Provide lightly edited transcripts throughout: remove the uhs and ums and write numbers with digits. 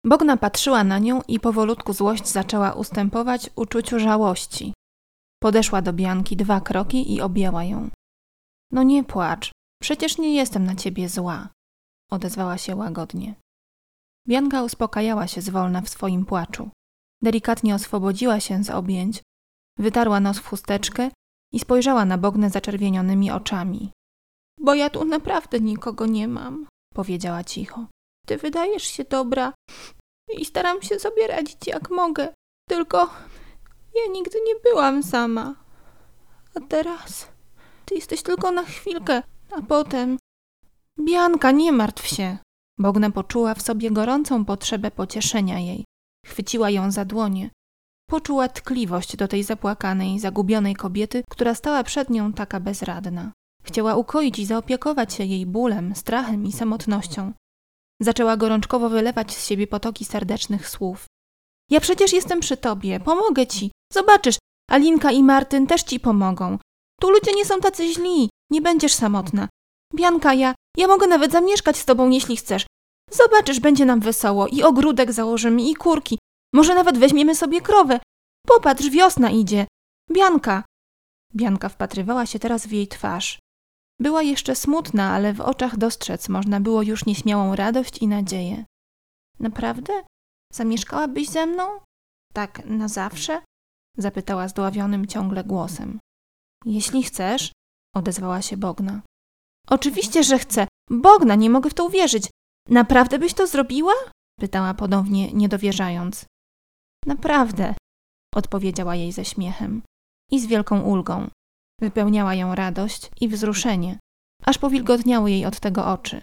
Bogna patrzyła na nią i powolutku złość zaczęła ustępować uczuciu żałości. Podeszła do Bianki 2 kroki i objęła ją. No nie płacz, przecież nie jestem na ciebie zła, odezwała się łagodnie. Bianka uspokajała się zwolna w swoim płaczu. Delikatnie oswobodziła się z objęć, wytarła nos w chusteczkę i spojrzała na Bognę zaczerwienionymi oczami. Bo ja tu naprawdę nikogo nie mam, powiedziała cicho. Ty wydajesz się dobra i staram się sobie radzić jak mogę, tylko ja nigdy nie byłam sama. A teraz ty jesteś tylko na chwilkę, a potem... Bianka, nie martw się. Bogna poczuła w sobie gorącą potrzebę pocieszenia jej. Chwyciła ją za dłonie. Poczuła tkliwość do tej zapłakanej, zagubionej kobiety, która stała przed nią taka bezradna. Chciała ukoić i zaopiekować się jej bólem, strachem i samotnością. Zaczęła gorączkowo wylewać z siebie potoki serdecznych słów. Ja przecież jestem przy tobie, pomogę ci. Zobaczysz, Alinka i Martyn też ci pomogą. Tu ludzie nie są tacy źli, nie będziesz samotna. Bianka, ja mogę nawet zamieszkać z tobą, jeśli chcesz. Zobaczysz, będzie nam wesoło i ogródek założymy i kurki. Może nawet weźmiemy sobie krowę. Popatrz, wiosna idzie. Bianka. Bianka wpatrywała się teraz w jej twarz. Była jeszcze smutna, ale w oczach dostrzec można było już nieśmiałą radość i nadzieję. Naprawdę? Zamieszkałabyś ze mną? Tak na zawsze? Zapytała zdławionym ciągle głosem. Jeśli chcesz, odezwała się Bogna. Oczywiście, że chcę. Bogna, nie mogę w to uwierzyć. Naprawdę byś to zrobiła? Pytała ponownie, niedowierzając. Naprawdę, odpowiedziała jej ze śmiechem i z wielką ulgą. Wypełniała ją radość i wzruszenie, aż powilgotniały jej od tego oczy.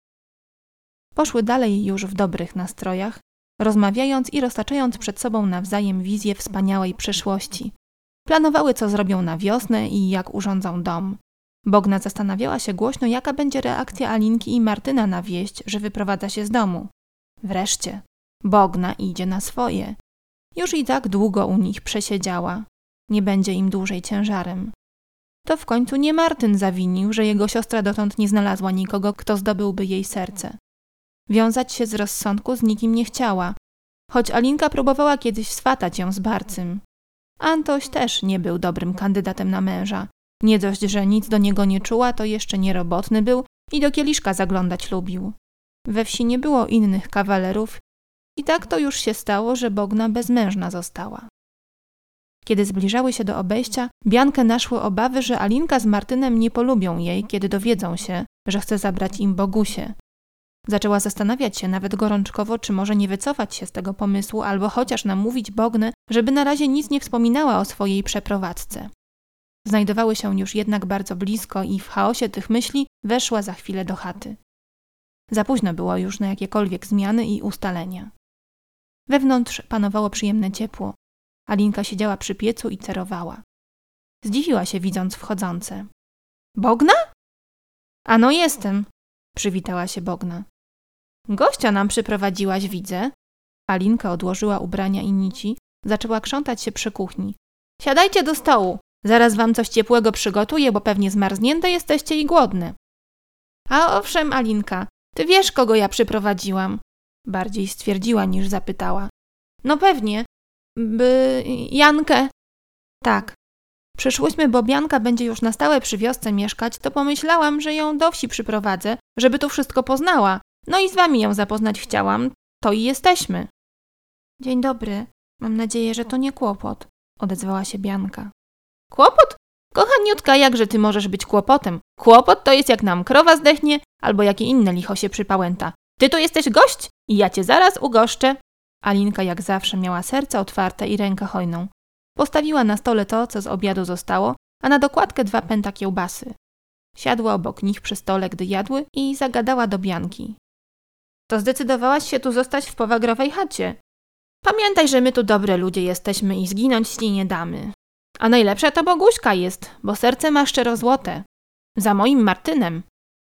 Poszły dalej już w dobrych nastrojach, rozmawiając i roztaczając przed sobą nawzajem wizję wspaniałej przyszłości. Planowały, co zrobią na wiosnę i jak urządzą dom. Bogna zastanawiała się głośno, jaka będzie reakcja Alinki i Martyna na wieść, że wyprowadza się z domu. Wreszcie, Bogna idzie na swoje. Już i tak długo u nich przesiedziała. Nie będzie im dłużej ciężarem. To w końcu nie Martyn zawinił, że jego siostra dotąd nie znalazła nikogo, kto zdobyłby jej serce. Wiązać się z rozsądku z nikim nie chciała, choć Alinka próbowała kiedyś swatać ją z Barcym. Antoś też nie był dobrym kandydatem na męża. Nie dość, że nic do niego nie czuła, to jeszcze nierobotny był i do kieliszka zaglądać lubił. We wsi nie było innych kawalerów i tak to już się stało, że Bogna bezmężna została. Kiedy zbliżały się do obejścia, Biankę naszły obawy, że Alinka z Martynem nie polubią jej, kiedy dowiedzą się, że chce zabrać im Bogusię. Zaczęła zastanawiać się nawet gorączkowo, czy może nie wycofać się z tego pomysłu, albo chociaż namówić Bognę, żeby na razie nic nie wspominała o swojej przeprowadzce. Znajdowały się już jednak bardzo blisko i w chaosie tych myśli weszła za chwilę do chaty. Za późno było już na jakiekolwiek zmiany i ustalenia. Wewnątrz panowało przyjemne ciepło. Alinka siedziała przy piecu i cerowała. Zdziwiła się, widząc wchodzące. Bogna? Ano jestem, przywitała się Bogna. Gościa nam przyprowadziłaś, widzę. Alinka odłożyła ubrania i nici, zaczęła krzątać się przy kuchni. Siadajcie do stołu, zaraz wam coś ciepłego przygotuję, bo pewnie zmarznięte jesteście i głodne. A owszem, Alinka, ty wiesz, kogo ja przyprowadziłam. Bardziej stwierdziła niż zapytała. No pewnie. Jankę. Tak. Przyszłyśmy, bo Bianka będzie już na stałe przy wiosce mieszkać, to pomyślałam, że ją do wsi przyprowadzę, żeby tu wszystko poznała. No i z wami ją zapoznać chciałam. To i jesteśmy. Dzień dobry. Mam nadzieję, że to nie kłopot, odezwała się Bianka. Kłopot? Kochaniutka, jakże ty możesz być kłopotem? Kłopot to jest jak nam krowa zdechnie, albo jakie inne licho się przypałęta. Ty tu jesteś gość i ja cię zaraz ugoszczę. Alinka jak zawsze miała serce otwarte i rękę hojną. Postawiła na stole to, co z obiadu zostało, a na dokładkę 2 pęta kiełbasy. Siadła obok nich przy stole, gdy jadły i zagadała do Bianki. To zdecydowałaś się tu zostać w powagrowej chacie. Pamiętaj, że my tu dobre ludzie jesteśmy i zginąć ci nie damy. A najlepsza to Boguśka jest, bo serce ma szczerozłote. Za moim Martynem.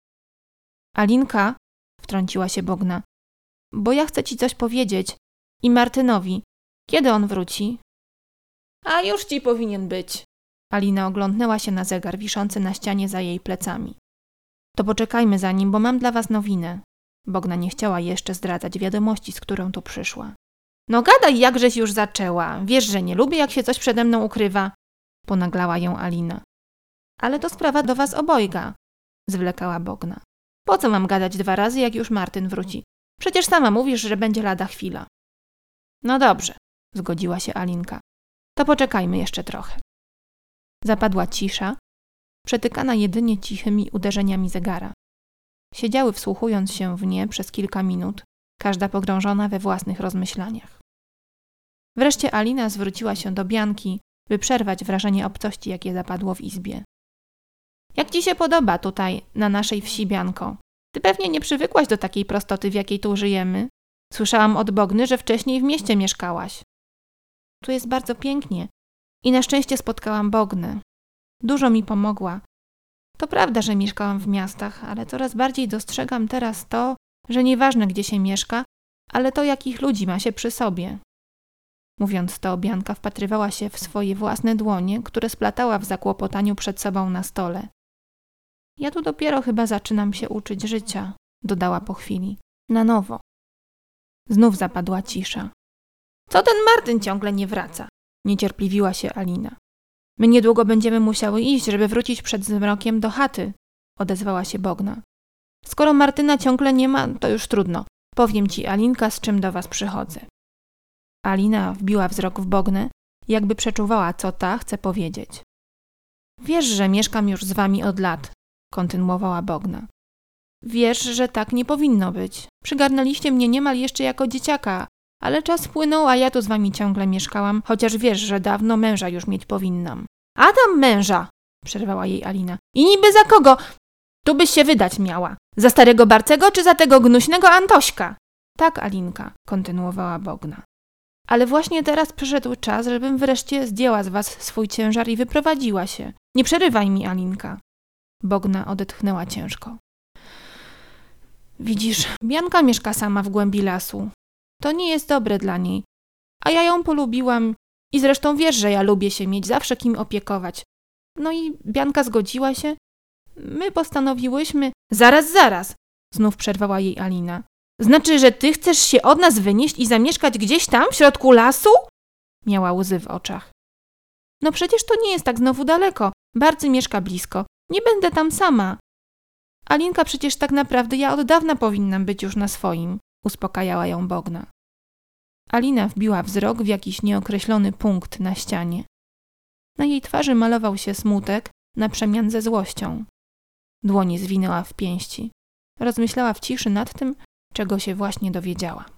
Alinka, wtrąciła się Bogna, bo ja chcę ci coś powiedzieć. I Martynowi. Kiedy on wróci? A już ci powinien być. Alina oglądnęła się na zegar wiszący na ścianie za jej plecami. To poczekajmy za nim, bo mam dla was nowinę. Bogna nie chciała jeszcze zdradzać wiadomości, z którą tu przyszła. No gadaj, jakżeś już zaczęła. Wiesz, że nie lubię, jak się coś przede mną ukrywa. Ponaglała ją Alina. Ale to sprawa do was obojga, zwlekała Bogna. Po co mam gadać 2 razy, jak już Martyn wróci? Przecież sama mówisz, że będzie lada chwila. No dobrze, zgodziła się Alinka. To poczekajmy jeszcze trochę. Zapadła cisza, przetykana jedynie cichymi uderzeniami zegara. Siedziały, wsłuchując się w nie przez kilka minut, każda pogrążona we własnych rozmyślaniach. Wreszcie Alina zwróciła się do Bianki, by przerwać wrażenie obcości, jakie zapadło w izbie. Jak ci się podoba tutaj, na naszej wsi, Bianko? Ty pewnie nie przywykłaś do takiej prostoty, w jakiej tu żyjemy. Słyszałam od Bogny, że wcześniej w mieście mieszkałaś. Tu jest bardzo pięknie i na szczęście spotkałam Bognę. Dużo mi pomogła. To prawda, że mieszkałam w miastach, ale coraz bardziej dostrzegam teraz to, że nieważne gdzie się mieszka, ale to jakich ludzi ma się przy sobie. Mówiąc to, Bianka wpatrywała się w swoje własne dłonie, które splatała w zakłopotaniu przed sobą na stole. Ja tu dopiero chyba zaczynam się uczyć życia, dodała po chwili. Na nowo. Znów zapadła cisza. Co ten Martyn ciągle nie wraca? Niecierpliwiła się Alina. My niedługo będziemy musiały iść, żeby wrócić przed zmrokiem do chaty, odezwała się Bogna. Skoro Martyna ciągle nie ma, to już trudno. Powiem ci, Alinka, z czym do was przychodzę. Alina wbiła wzrok w Bognę, jakby przeczuwała, co ta chce powiedzieć. Wiesz, że mieszkam już z wami od lat, kontynuowała Bogna. Wiesz, że tak nie powinno być. Przygarnęliście mnie niemal jeszcze jako dzieciaka, ale czas płynął, a ja tu z wami ciągle mieszkałam, chociaż wiesz, że dawno męża już mieć powinnam. A tam męża, przerwała jej Alina. I niby za kogo? Tu byś się wydać miała. Za starego Barcego czy za tego gnuśnego Antośka? Tak, Alinka, kontynuowała Bogna. Ale właśnie teraz przyszedł czas, żebym wreszcie zdjęła z was swój ciężar i wyprowadziła się. Nie przerywaj mi, Alinka. Bogna odetchnęła ciężko. Widzisz, Bianka mieszka sama w głębi lasu. To nie jest dobre dla niej. A ja ją polubiłam i zresztą wiesz, że ja lubię się mieć, zawsze kim opiekować. No i Bianka zgodziła się. My postanowiłyśmy... Zaraz, znów przerwała jej Alina. Znaczy, że ty chcesz się od nas wynieść i zamieszkać gdzieś tam, w środku lasu? Miała łzy w oczach. No przecież to nie jest tak znowu daleko. Barcy mieszka blisko. Nie będę tam sama. Alinka, przecież tak naprawdę ja od dawna powinnam być już na swoim, uspokajała ją Bogna. Alina wbiła wzrok w jakiś nieokreślony punkt na ścianie. Na jej twarzy malował się smutek na przemian ze złością. Dłonie zwinęła w pięści. Rozmyślała w ciszy nad tym, czego się właśnie dowiedziała.